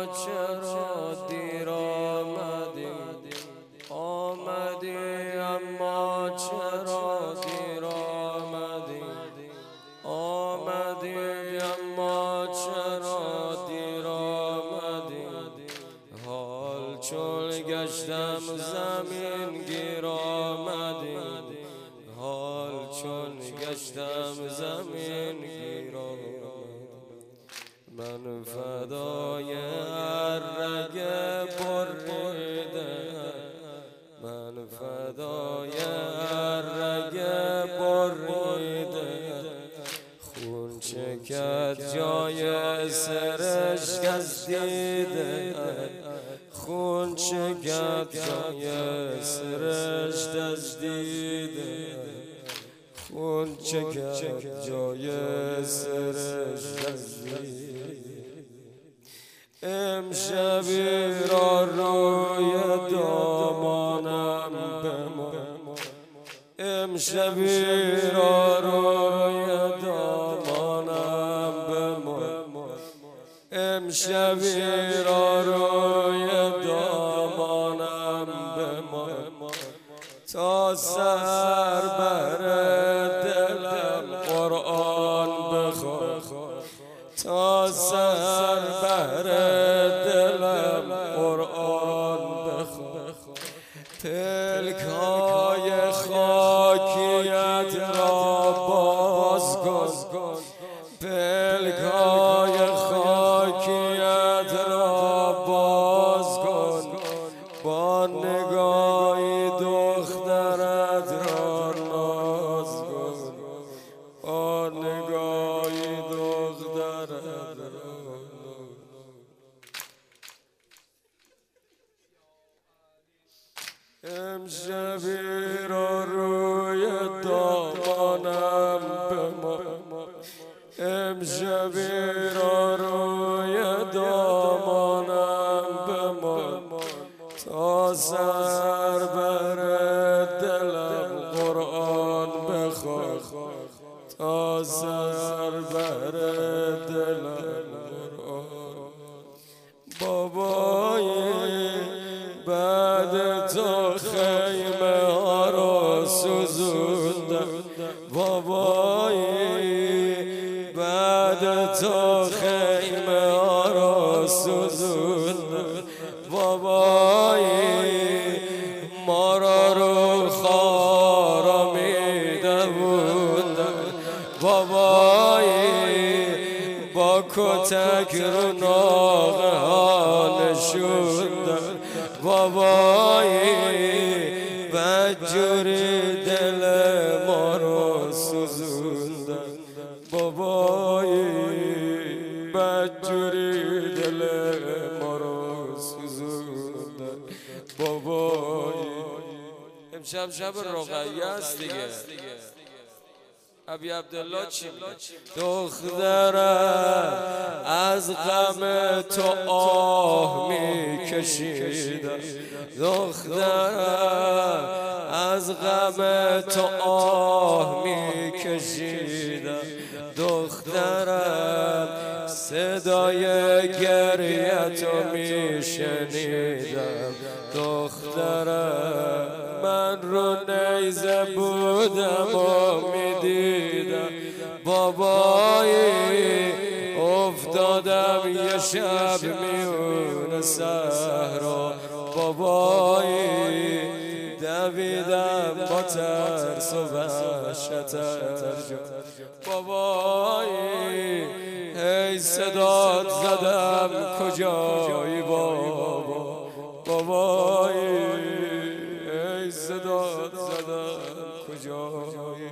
چرا دیر آمدی آمدی اما چرا دیر آمدی آمدی اما چرا دیر آمدی حال چون گشتم زمین گیر آمدی حال چون گشتم زمین گیر آمدی من فدای هر رگ بریده من فدای هر رگ بریده خون چکد جای سرشک از دیده خون چکد جای سرشک از دیده خون چکد جای سرشک از دیده امشبی را روی دامانم بمان امشبی را روی دامانم بمان امشبی را روی دامانم بمان تا سر بر دلم قرآن بخوان تا سر بر دلم قرآن بخوان پلک‌های خاکیت را باز کن پلک‌های خاکیت را باز کن با نگاهی دخترت را ناز کن با نگاهی دخترت را امشبی را روی دامانم بمان امشبی را روی دامانم بمان تا سر بر دلم قرآن بخوان تا سر بر دلم قرآن بابایی بعد تو خیمه ها رو سوزوندم بابایی بعد تو خیمه ها رو سوزوندم بابایی ما را رو خارا میده بودن بابایی با کتک رو ناغه ها نشوندن بابایی بدجوری دل ما رو سوزوندن بابایی بدجوری دل ما رو سوزوندن بابایی امشب شب رقیه است دیگه ابی عبدالله چی دخترم از غم تو آه میکشیدم دخترم از غم تو آه میکشیدم دخترم صدای گریتو میشنیدم دخترم من رو نیزه بودم و میدیدم بابایی افتادم یه شب میون صحرا بابایی دویدم با ترس و وحشت بابایی هی صدات زدم کجایی بابا بابایی هی صدات زدم کجایی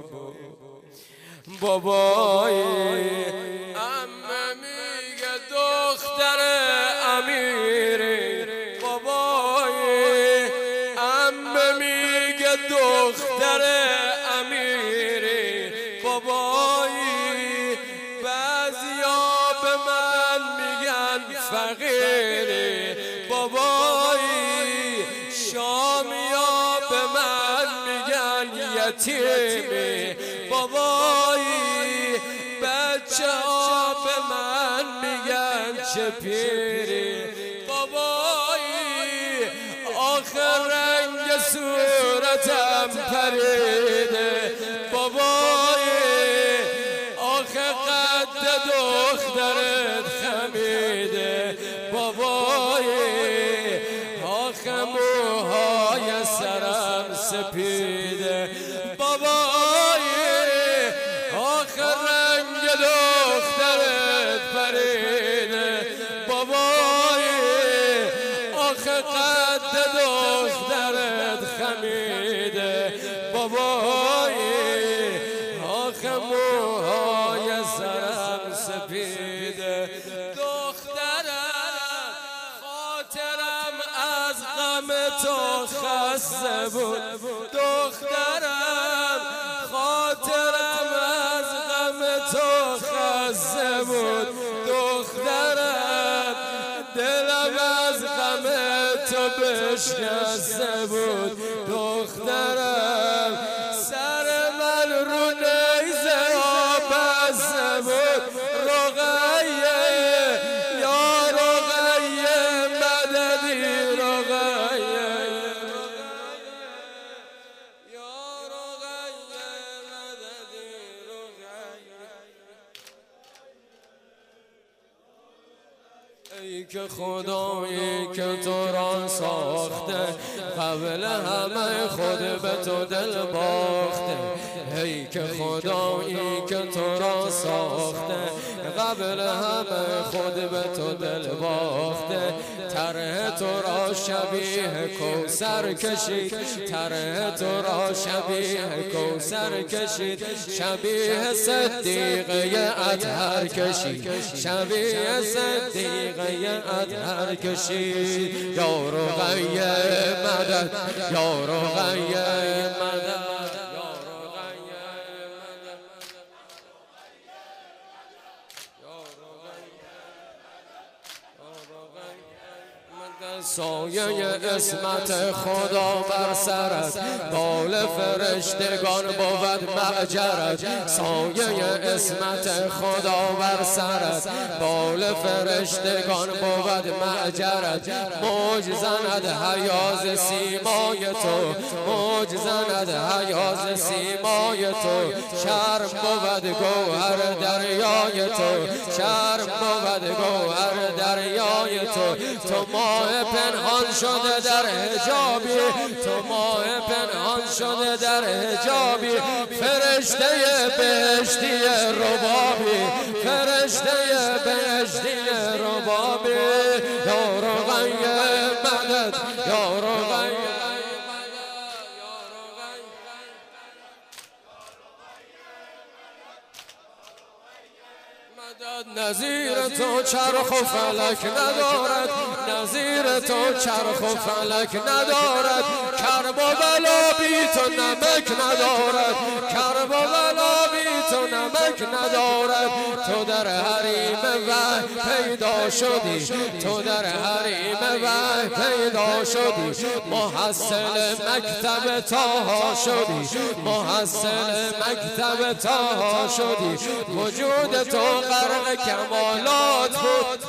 بابایی عمه میگه دختر امیری بابایی عمه میگه دختر امیری بابایی بعضیا به من میگن فقیری بابایی شامیا به من میگن یتیمی بابایی بچه ها به من میگن چه پیری بابایی، آخر رنگ صورتم پریده بابایی، آخر قد دخترت خمیده بابایی، آخر موهای سرم سپیده بابایی، آخر رنگ دخترت پریده بابایی، آخر قد دخترت خمیده بابایی، آخر موهای سرم سپیده دخترم، خاطرم از غم تو خسته بود دخترم، خاطرم از غم تو خسته بود دخترم، دلم از غم تو بشکسته بود دخترم، سر من رو نیزه ها بسته بود رقیه، یا رقیه مددی رقیه، یا رقیه مددی رقیه. ای که خدایی که تو را ساخته، قبل همه خود به تو دل باخته، ای که خدایی که تو را ساخته، قبل همه خود به تو دل باخته، طرح تو را شبیه کوثر کشید، طرح تو را شبیه کوثر کشید، شبیه صدیقه اطهر کشید، شبیه صدیقه اطهر کشید، یا رقیه مدد، یا رقیه مدد، سایه اسمت خدا بر سرت، بال فرشتگان بود معجرت، سایه اسمت خدا بر سرت، بال فرشتگان بود معجرت، موج زند حیاز سیمای تو، موج زند حیاز سیمای تو، شرم بود گوهر دریای تو، شرم بود گوهر دریای تو، تو ماه پنهان شده در حجابی، تو ماه پنهان شده در حجابی، فرشته بهشتی ربابی، فرشته بهشتی ربابی، یا رقیه مدد، یا رقیه نظیر تو چرخ و فلک ندارد، نظیر تو چرخ و فلک ندارد، کرب و بلا بی تو نمک ندارد، کرب و بلا بی تو نمک ندارد، تو در حریم وحی پیدا شدی، تو در حریم وحی پیدا شدی، محصل مکتب طه شدی، محصل مکتب طه شدی، وجود تو غرق کمالات بود،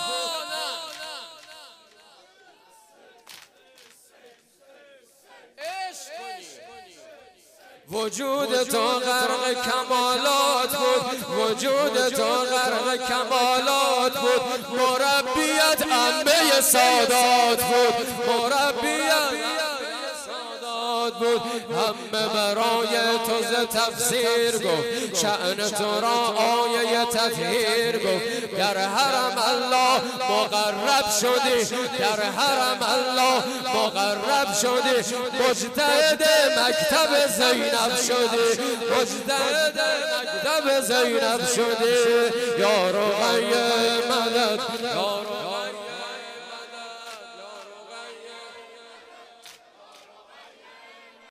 وجود تو غرق کمالات بود، وجود تو غرق کمالات بود، مربیت عمه سادات بود، مربیت بود، همه برای تو ز تفسیر گفت، شأن تو را آیه تطهیر گفت، در حرم الله مقرب شدی، در حرم الله مقرب شدی، مجتهد مکتب زینب شدی، مجتهد مکتب زینب شدی، یا رقیه مدد، یا